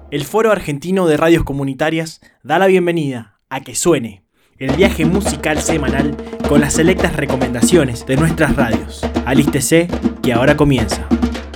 El Foro Argentino de Radios Comunitarias da la bienvenida a Que Suene, el viaje musical semanal con las selectas recomendaciones de nuestras radios. Alístese, que ahora comienza.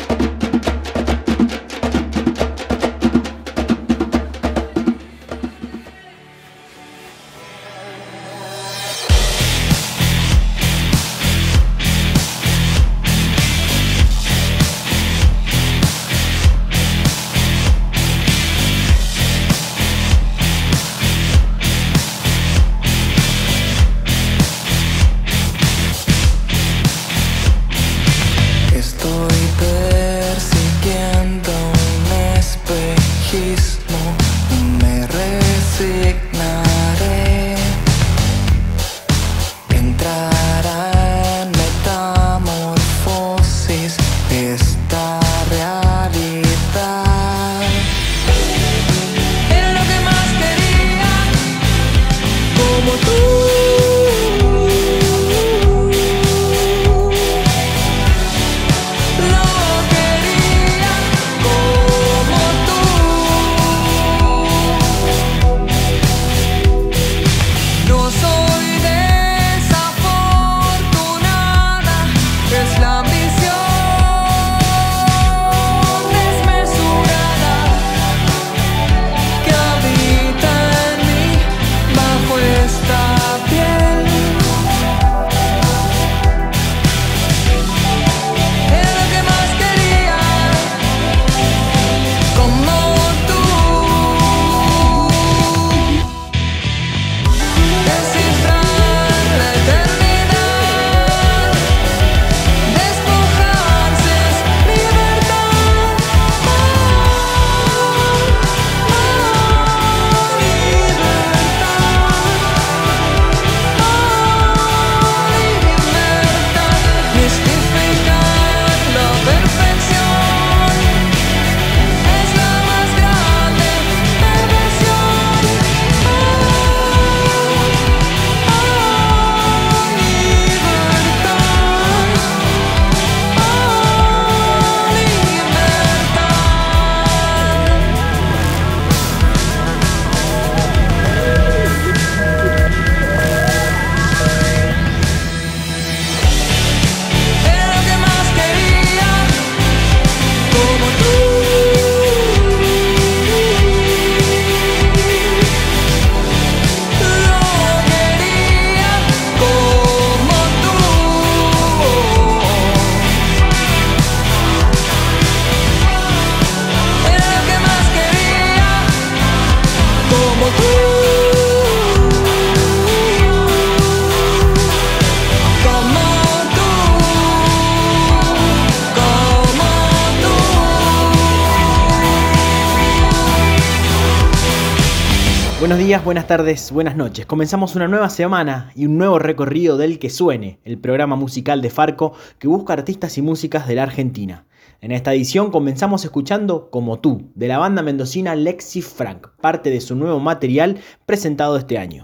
Buenos días, buenas tardes, buenas noches. Comenzamos una nueva semana y un nuevo recorrido del Que Suene, el programa musical de Farco que busca artistas y músicas de la Argentina. En esta edición comenzamos escuchando Como Tú, de la banda mendocina Lexi Frank, parte de su nuevo material presentado este año.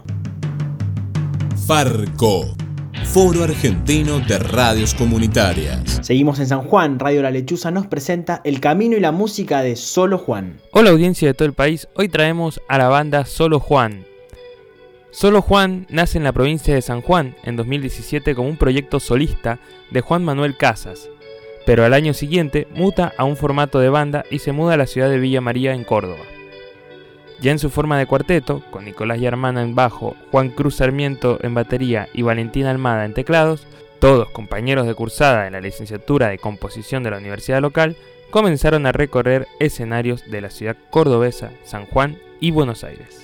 Farco, Foro Argentino de Radios Comunitarias. Seguimos en San Juan. Radio La Lechuza nos presenta el camino y la música de Solo Juan. Hola audiencia de todo el país, hoy traemos a la banda Solo Juan. Solo Juan nace en la provincia de San Juan en 2017 como un proyecto solista de Juan Manuel Casas, pero al año siguiente muta a un formato de banda y se muda a la ciudad de Villa María en Córdoba. Ya en su forma de cuarteto, con Nicolás Yarmana en bajo, Juan Cruz Sarmiento en batería y Valentina Almada en teclados, todos compañeros de cursada en la licenciatura de composición de la universidad local, comenzaron a recorrer escenarios de la ciudad cordobesa, San Juan y Buenos Aires.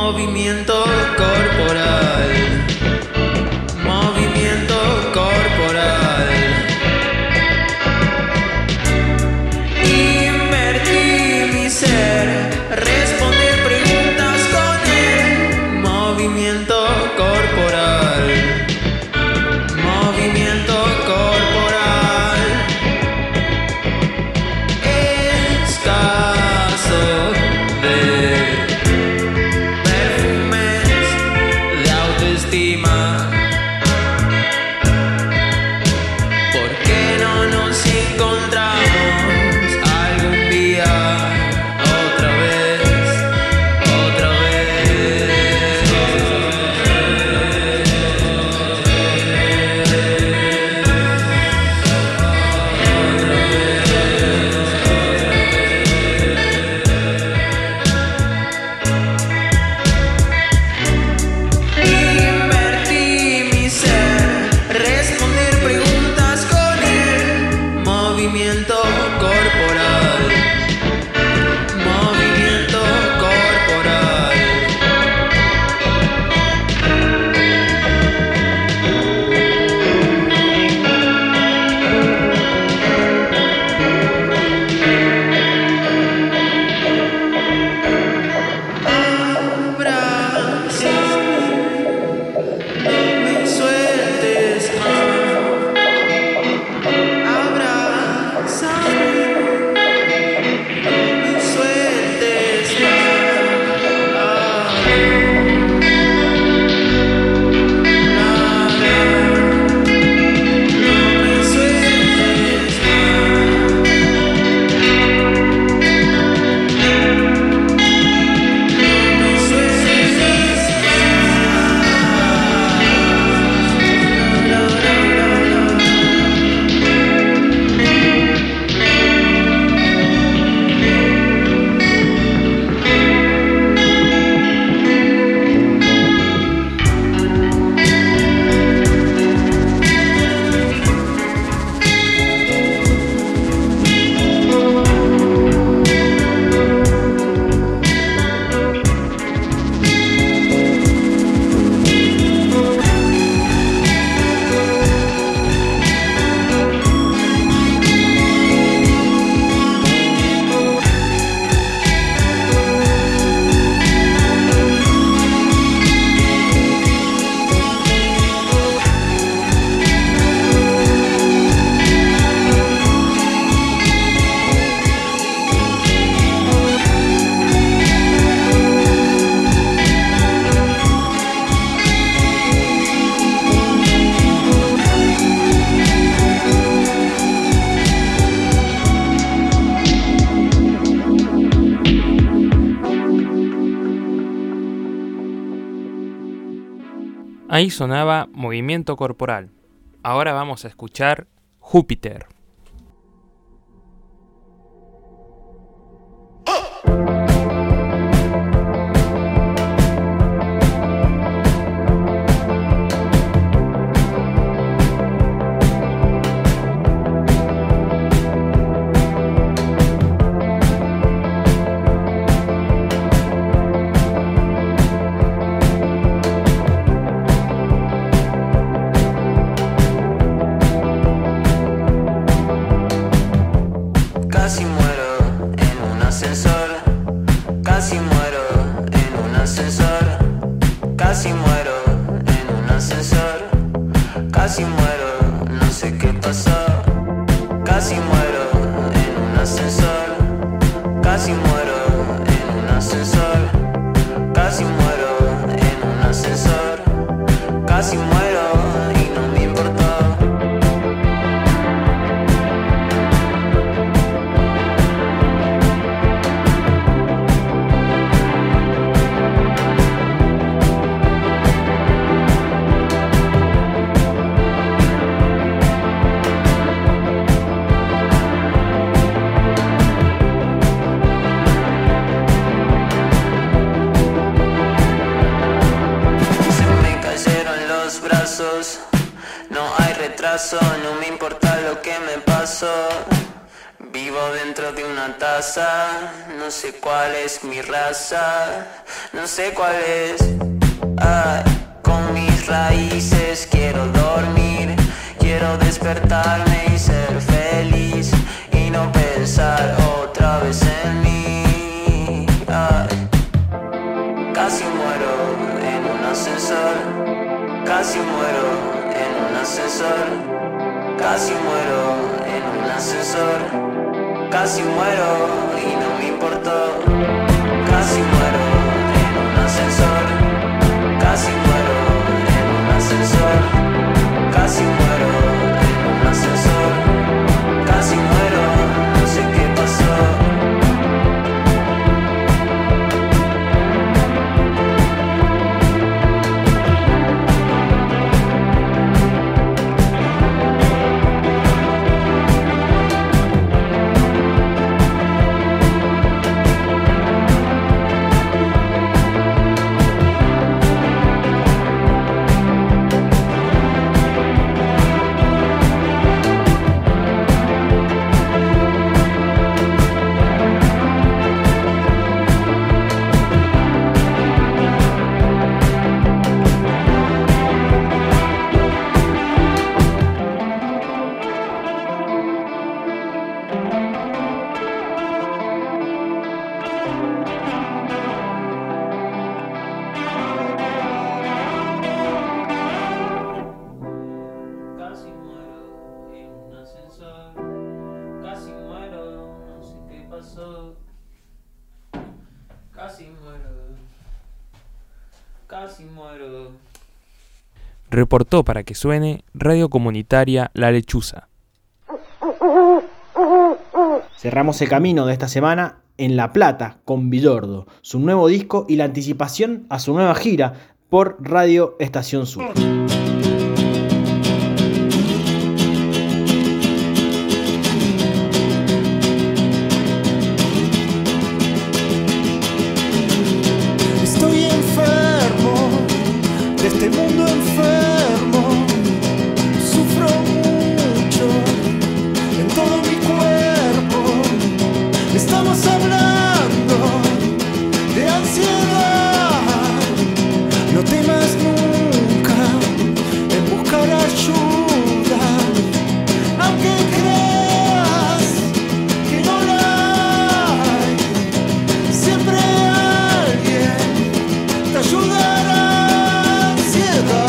Movimiento corporal, movimiento corporal. Invertí mi ser, responder preguntas con el movimiento corporal, movimiento corporal. Escaso de autoestima. ¿Por qué no nos encontramos algún día? Otra vez, otra vez. Invertí mi ser, responder preguntas con el movimiento corporal, movimiento corporal. Abrázame, no me sueltes más. Abrázame, no me sueltes más. No me sueltes Ahí sonaba Movimiento Corporal. Ahora vamos a escuchar Júpiter. Casi muero en un ascensor, casi muero en un ascensor, casi muero en un ascensor, casi muero, no sé qué pasó, casi muero en un ascensor, casi muero en un ascensor, casi muero en un ascensor, casi muero y no me importó. No hay retraso, no me importa lo que me pasó. Vivo dentro de una taza, no sé cuál es mi raza, no sé cuál es. Ay, con mis raíces quiero dormir, quiero despertarme y ser feliz y no pensar otra vez en mí. Ay, casi muero en un ascensor, casi muero en un ascensor, casi muero en un ascensor, casi muero y no me importó, casi muero en un ascensor, casi muero en un ascensor, casi muero en un ascensor, casi muero, no sé qué pasó. Casi muero en un ascensor, casi muero, no sé qué pasó. Casi muero. Reportó para que suene Radio Comunitaria La Lechuza. Cerramos el camino de esta semana en La Plata con Villordo, su nuevo disco y la anticipación a su nueva gira por Radio Estación Sur. Estoy enfermo de este mundo enfermo, sufro mucho en todo mi cuerpo. Estamos hablando de ansiedad, no temas nunca en buscar ayuda, aunque creas que no la hay, siempre alguien te ayudará. Ansiedad,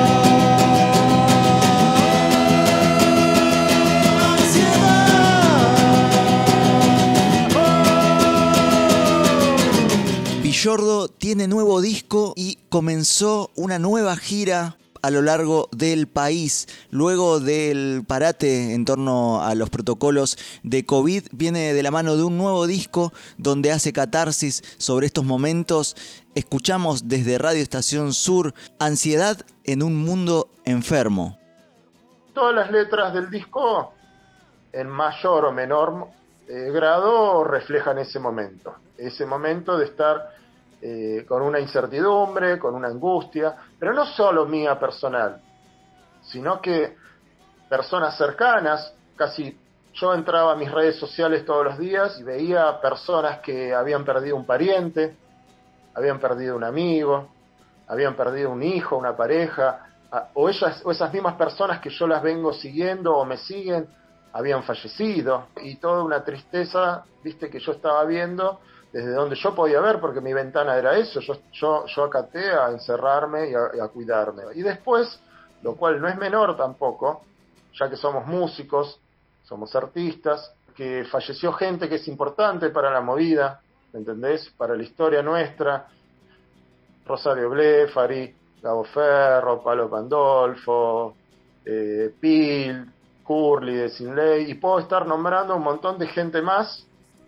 Villordo tiene nuevo disco y comenzó una nueva gira a lo largo del país. Luego del parate en torno a los protocolos de COVID, viene de la mano de un nuevo disco donde hace catarsis sobre estos momentos. Escuchamos desde Radio Estación Sur, Ansiedad en un mundo enfermo. Todas las letras del disco, en mayor o menor grado, reflejan ese momento de estar con una incertidumbre, con una angustia, pero no solo mía personal, sino que personas cercanas. Casi yo entraba a mis redes sociales todos los días y veía personas que habían perdido un pariente, habían perdido un amigo, habían perdido un hijo, una pareja, o esas mismas personas que yo las vengo siguiendo o me siguen, habían fallecido, y toda una tristeza, viste, que yo estaba viendo desde donde yo podía ver, porque mi ventana era eso. Yo acaté a encerrarme y a cuidarme. Y después, lo cual no es menor tampoco, ya que somos músicos, somos artistas, que falleció gente que es importante para la movida, ¿me entendés? Para la historia nuestra. Rosario Blefari, Gabo Ferro, Palo Pandolfo, Pil, Curly de Sin Ley, y puedo estar nombrando un montón de gente más.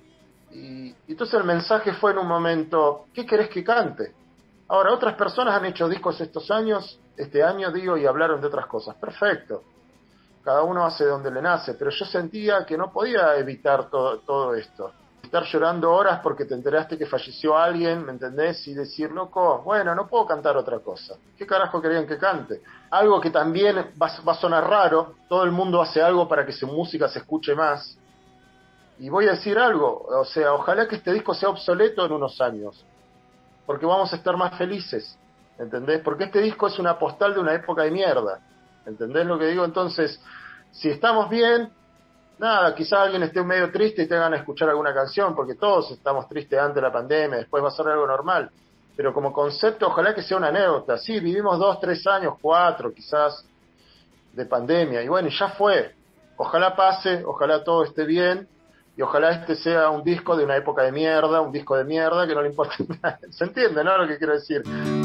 Y entonces el mensaje fue en un momento: ¿qué querés que cante? Ahora, otras personas han hecho discos este año digo, y hablaron de otras cosas. Perfecto. Cada uno hace donde le nace, pero yo sentía que no podía evitar todo esto. Estar llorando horas porque te enteraste que falleció alguien, ¿me entendés? Y decir, loco, bueno, no puedo cantar otra cosa. ¿Qué carajo querían que cante? Algo que también va a sonar raro. Todo el mundo hace algo para que su música se escuche más. Y voy a decir algo, o sea, ojalá que este disco sea obsoleto en unos años, porque vamos a estar más felices, ¿entendés? Porque este disco es una postal de una época de mierda, ¿entendés lo que digo? Entonces, si estamos bien, nada, quizás alguien esté medio triste y tengan que escuchar alguna canción, porque todos estamos tristes antes de la pandemia, después va a ser algo normal, pero como concepto, ojalá que sea una anécdota. Sí, vivimos 2, 3 años, 4 quizás, de pandemia, y bueno, ya fue. Ojalá pase, ojalá todo esté bien, y ojalá este sea un disco de una época de mierda, un disco de mierda que no le importa nada. ¿Se entiende, no, lo que quiero decir?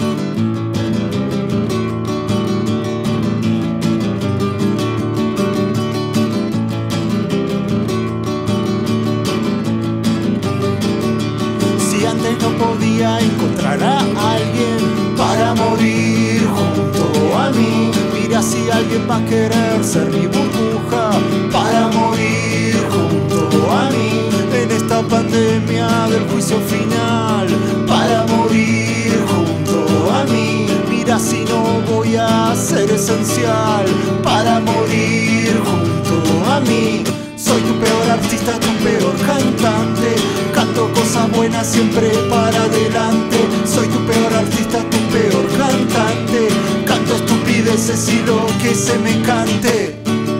Si antes no podía encontrar a alguien para morir junto a mí, mira si alguien va a querer ser mi burbuja para morir junto a mí en esta pandemia del juicio final, para morir junto a mí. Mira si no voy a ser esencial para morir junto a mí. Soy tu peor artista, tu peor cantante, canto cosas buenas siempre para adelante. Soy tu peor artista, tu peor cantante, canto estupideces y lo que se me cante.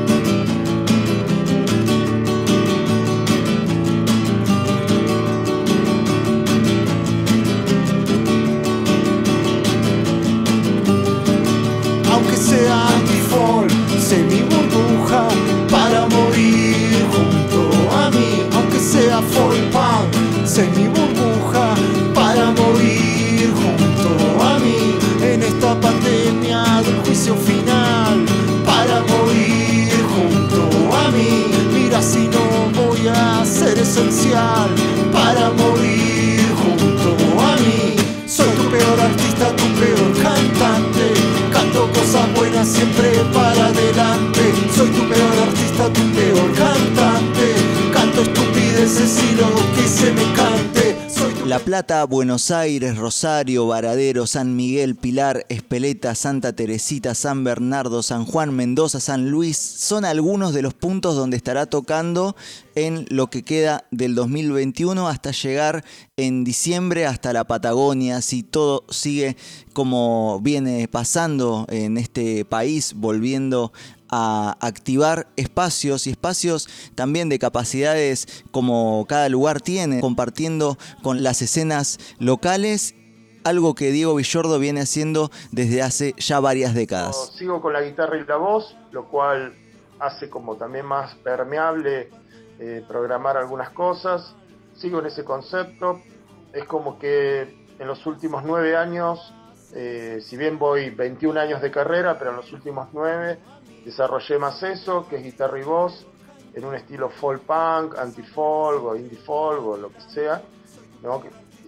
Aunque sea anti-folk, sé mi burbuja para morir junto a mí. Aunque sea folk punk, sé mi burbuja para morir junto a mí en esta pandemia del juicio final, para morir junto a mí. Mira si no voy a ser esencial para morir junto a mí. Soy tu peor artista, tu peor cantante, canto cosas buenas siempre para adelante. Soy tu peor artista, tu peor cantante, canto estupideces y lo que se me cante. La Plata, Buenos Aires, Rosario, Varadero, San Miguel, Pilar, Espeleta, Santa Teresita, San Bernardo, San Juan, Mendoza, San Luis son algunos de los puntos donde estará tocando en lo que queda del 2021 hasta llegar en diciembre hasta la Patagonia. Si todo sigue como viene pasando en este país, volviendo a activar espacios y espacios también de capacidades como cada lugar tiene, compartiendo con las escenas locales, algo que Diego Villordo viene haciendo desde hace ya varias décadas. Sigo con la guitarra y la voz, lo cual hace como también más permeable programar algunas cosas. Sigo en ese concepto. Es como que en los últimos 9 años, si bien voy 21 años de carrera, pero en los últimos 9 desarrollé más eso, que es guitarra y voz, en un estilo folk punk, anti-folk o indie folk o lo que sea, ¿no?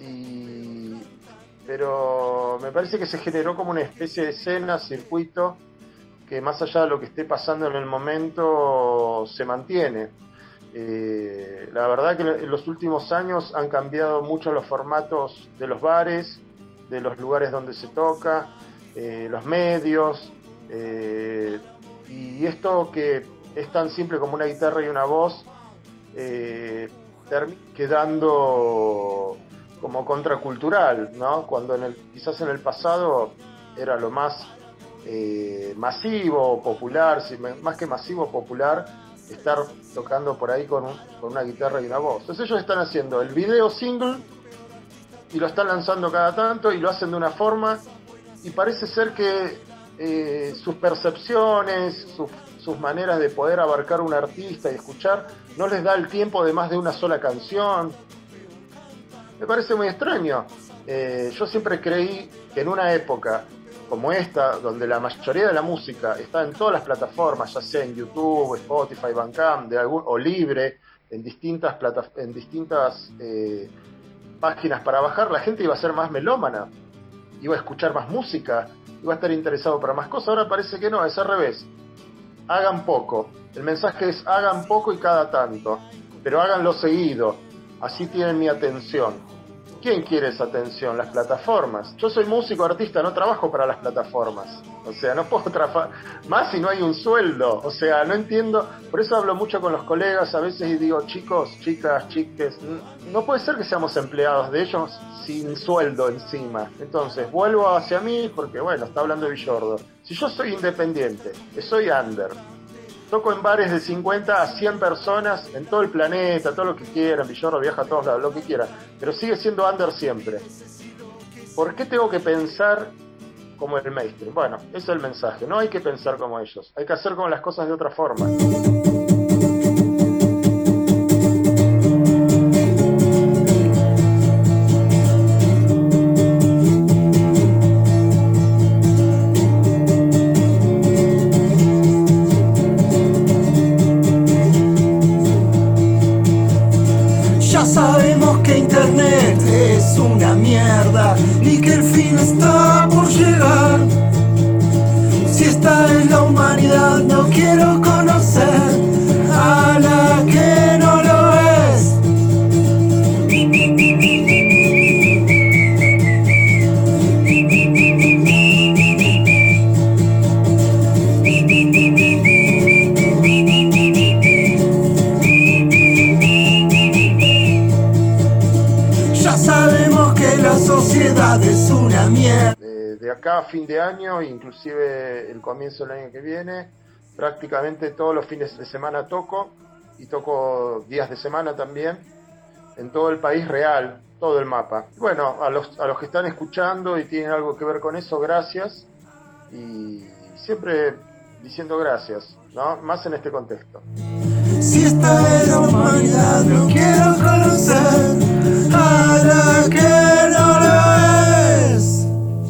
Pero me parece que se generó como una especie de escena, circuito, que más allá de lo que esté pasando en el momento, se mantiene. La verdad que en los últimos años han cambiado mucho los formatos de los bares, de los lugares donde se toca, los medios, y esto que es tan simple como una guitarra y una voz, termina quedando como contracultural, ¿no? Cuando quizás en el pasado era lo más masivo, popular, más que masivo, popular, estar tocando por ahí con una guitarra y una voz. Entonces ellos están haciendo el video single y lo están lanzando cada tanto y lo hacen de una forma, y parece ser que sus percepciones, sus maneras de poder abarcar un artista y escuchar, no les da el tiempo de más de una sola canción. Me parece muy extraño. Yo siempre creí que en una época como esta, donde la mayoría de la música está en todas las plataformas, ya sea en YouTube, Spotify, Bandcamp, o libre, en distintas páginas para bajar, la gente iba a ser más melómana, iba a escuchar más música, iba a estar interesado para más cosas. Ahora parece que no, es al revés. Hagan poco. El mensaje es: hagan poco y cada tanto, pero háganlo seguido. Así tienen mi atención. ¿Quién quiere esa atención? Las plataformas. Yo soy músico, artista, no trabajo para las plataformas. O sea, no puedo trabajar más si no hay un sueldo. O sea, no entiendo. Por eso hablo mucho con los colegas a veces y digo, chicos, chicas, chiques, no puede ser que seamos empleados de ellos sin sueldo encima. Entonces, vuelvo hacia mí porque, bueno, está hablando de Villordo. Si yo soy independiente, soy under, toco en bares de 50 a 100 personas en todo el planeta, todo lo que quieran, Villordo viaja a todos lados, lo que quieran, pero sigue siendo under siempre. ¿Por qué tengo que pensar como el mainstream? Bueno, ese es el mensaje, no hay que pensar como ellos, hay que hacer como las cosas de otra forma. Sabemos que internet es una mierda y que el fin está por llegar. Si esta es la humanidad, no quiero conocer a la que no lo es. La sociedad es una mierda. De acá a fin de año, inclusive el comienzo del año que viene, prácticamente todos los fines de semana toco, y toco días de semana también, en todo el país real, todo el mapa. Bueno, a los que están escuchando y tienen algo que ver con eso, gracias, y siempre diciendo gracias, ¿no? Más en este contexto. Si esta es la humanidad, no quiero conocer a la que no lo es.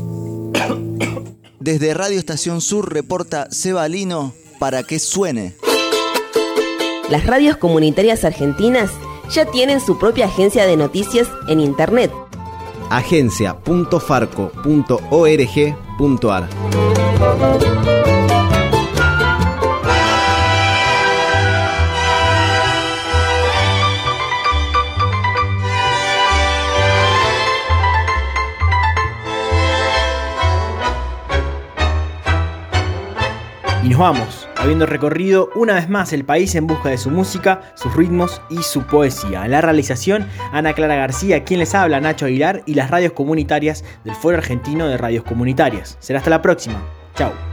Desde Radio Estación Sur reporta Seba Lino para que suene. Las radios comunitarias argentinas ya tienen su propia agencia de noticias en internet. agencia.farco.org.ar. Y nos vamos, habiendo recorrido una vez más el país en busca de su música, sus ritmos y su poesía. En la realización, Ana Clara García, quien les habla, Nacho Aguilar, y las radios comunitarias del Foro Argentino de Radios Comunitarias. Será hasta la próxima. Chau.